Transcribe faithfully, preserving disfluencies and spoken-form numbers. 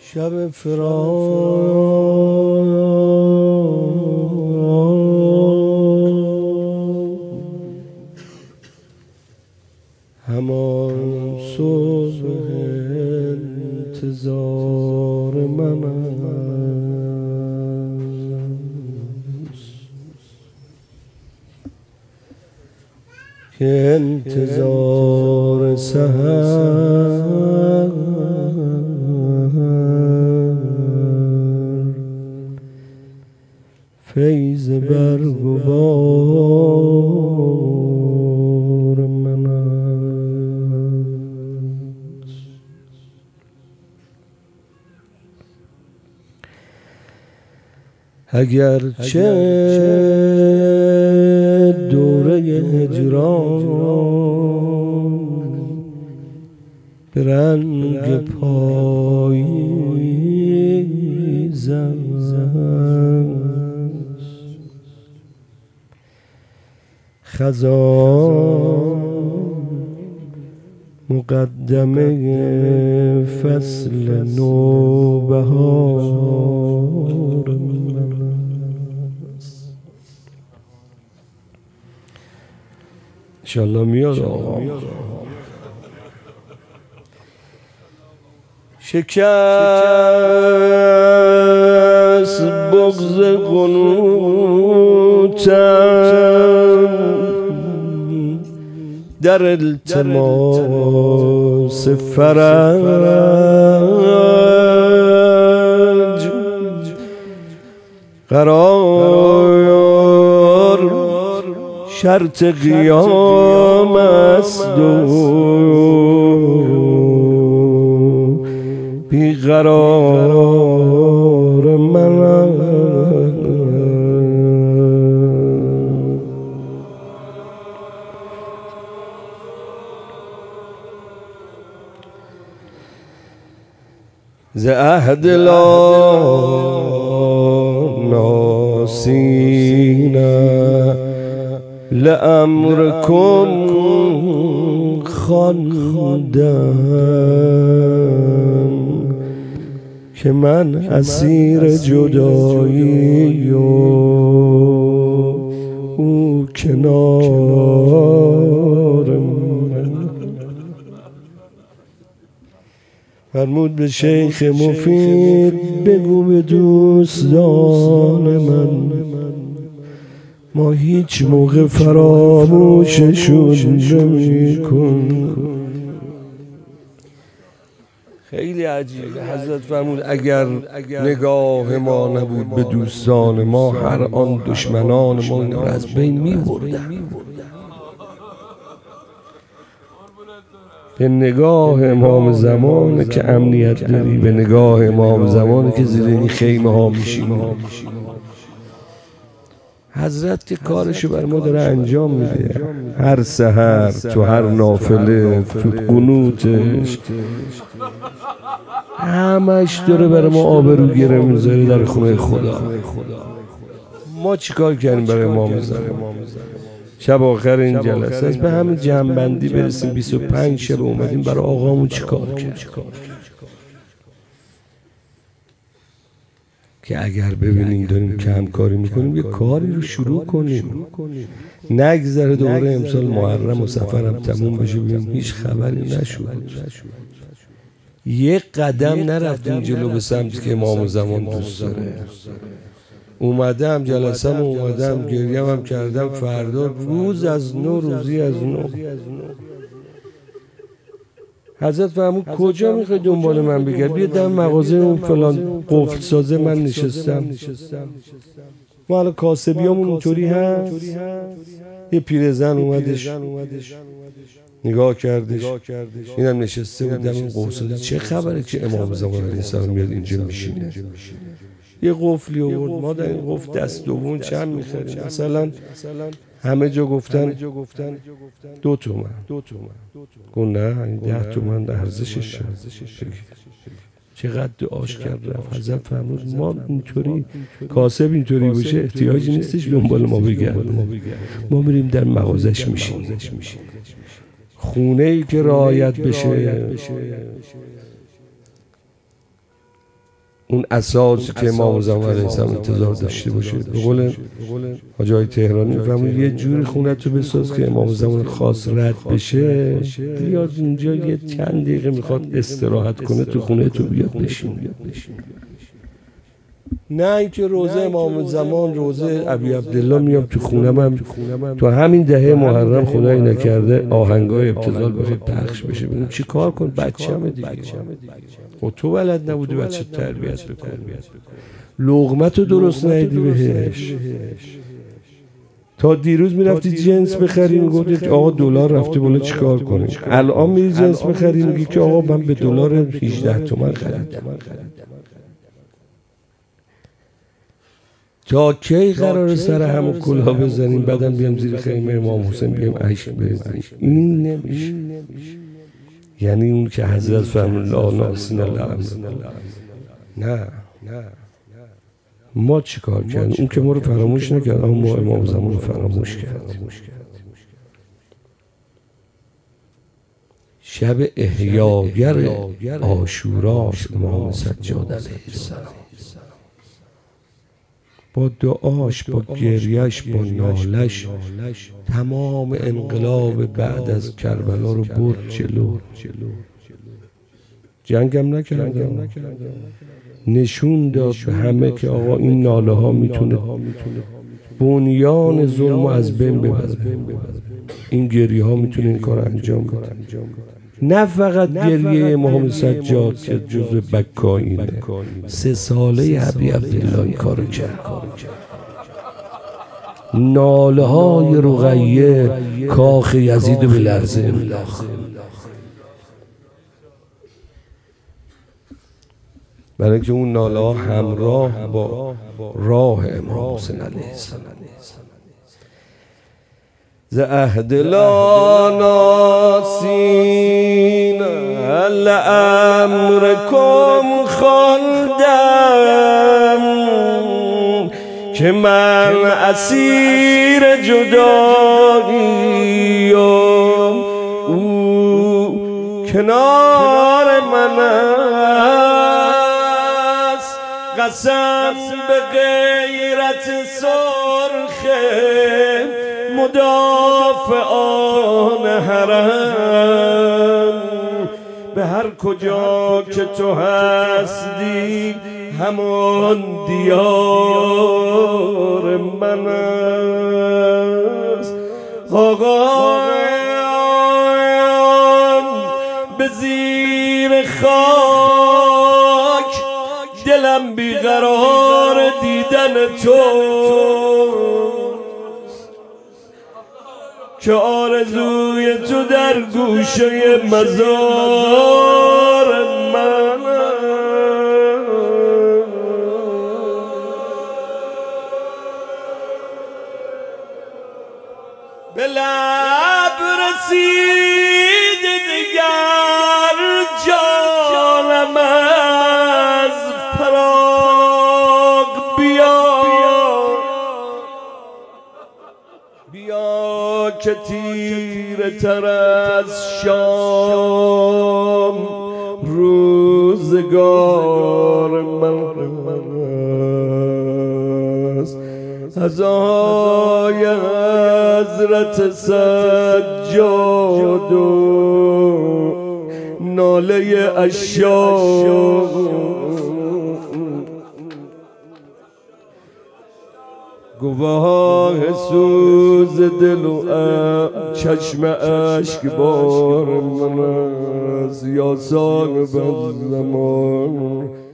شب فراق همان صبح انتظار من است که انتظار سحر فیض برگ و بار من است. اگرچه دوره هجران به رنگ پاییز خزان مقدمه فصل نوبهار من است. انشالله میاد آقا. شکست بغض قنوطم در التماس فرج قرار شرط قیام است و بیقرار من ز عهد لا ناسینا لأمرکم خواندم که من اسیر جدایی و او کنار من. فرمود به شیخ مفید بگو به دوستان من ما هیچ موقع فراموششون نمی کن. خیلی عجیبه. حضرت فرمود اگر نگاه ما نبود به دوستان ما هر آن دشمنان ما این را از بین می بردن. به نگاه امام زمانه که امنیت داری، به نگاه امام زمانه که زیر این خیمه ها میشیم. حضرت که کارشو بر ما داره انجام میده، هر سحر تو هر نافله تو قنوتش همش داره برای ما آبرو گره میذاره در خونه خدا. ما چیکار کردیم برای امام زمان؟ شب آخر این جلسه است به همین جمع‌بندی برسیم. بیست و پنج شب اومدیم برای آقامون چیکار کرد که اگر ببینیم داریم کم کاری میکنیم یه کاری رو شروع کنیم. نگذره دوره امسال محرم و سفر هم تموم بشه ببینیم هیچ خبری نشد. یک قدم نرفتیم جلو به سمتی که امام زمان دوست داره. اومدم جلسه هم اومدم گریم هم کردم. فردا روز از نو روزی از نو. حضرت فرمود کجا میخوای دنبال من بگرد؟ بیا در مغازه اون فلان قفل سازه من نشستم. ما الان کاسبیامون اینطوری هست. یه پیرزن اومدش نگاه کردش اینم نشسته بود در اون قفل سازه. چه خبره که امام زمان علیه السلام میاد اینجا میشینه؟ یه قفلی آورد. ما در این قفل دست دوم چند میخریم؟ مثلا همه جا گفتن دو تومن. گفت نه این ده تومن ارزشش. چقدر آش کرد رفت. حضرت فرمود ما اینطوری کاسب اینطوری باشه احتیاجی نیستش دنبال ما بگرد. ما میریم در مغازش میشیم. خونه ای که رعایت بشه اون اساسی که امام زمان علیه السلام انتظار داشته باشه. به قول حاجی های تهرانی میفهمون یه جوری خونه تو بساز که امام زمان خاص رد بشه، بیاد اینجا یه چند دقیقه میخواد استراحت کنه تو خونه تو بیاد بشین. نه اینکه روزه امام زمان، روزه ابی عبدالله میام تو خونم هم تو همین دهه محرم خدایی نکرده آهنگای ابتذال بخواد پخش بشه، ببین چی کار کن؟ بچه‌مه دیگه. خب تو بلد نبودی بچه تربیت بکنی، لقمتو درست ندیدی بهش. تا دیروز میرفتی جنس بخری میگفتی که آقا دلار رفته بالا چیکار کنی؟ الان میری جنس بخری میگی که آقا من به دلار هجده تومن خریدم. تا کی قرار سر همو کلاه بزنیم بعدم بیام زیر خیمه امام حسین بیام عشق بریزیم؟ این نمیشه. یعنی اون که حضرت فرمود لا ناقصین الله، نه ما چی کار کردیم؟ اون که ما رو فراموش نکرد، اما ما امام زمان رو فراموش کردیم. شب احیاگر عاشوراست امام سجاد علیه السلام، با دعاش، با گریهش، با نالش تمام انقلاب بعد از کربلا رو برد جلو. جنگم نکردم، نشون داد به همه که آقا این ناله ها میتونه بنیان ظلم رو از بین ببره، این گریه ها میتونه این کار انجام بده. نه فقط گریه امام سجاد که جزء بکایینه، سه ساله ابی عبدالله این کارو کرد. ناله های رقیه کاخ یزید به لرزه انداخت. برای اینکه اون ناله ها همراه با راه امام حسین علیه السلام. ز عهد لا ناسین لامرکم خواندم که من اسیر جداییم، او کنار من است. قسم به غیرت سرخه مدافعان حرم، به هر کجا که تو هستی همان دیار من است. آقایان به زیر خاک دلم بیقرار دیدن تو، که آرزوی تو در گوشه مزار من. به لب رسید دیگر جانم از فراق، بیا بیا که تیره تر از شام روزگار من است. هزای حضرت سجاد و ناله عشاق، گواه سوز دل و چشم اشک بار من است. یا صاحب الزمان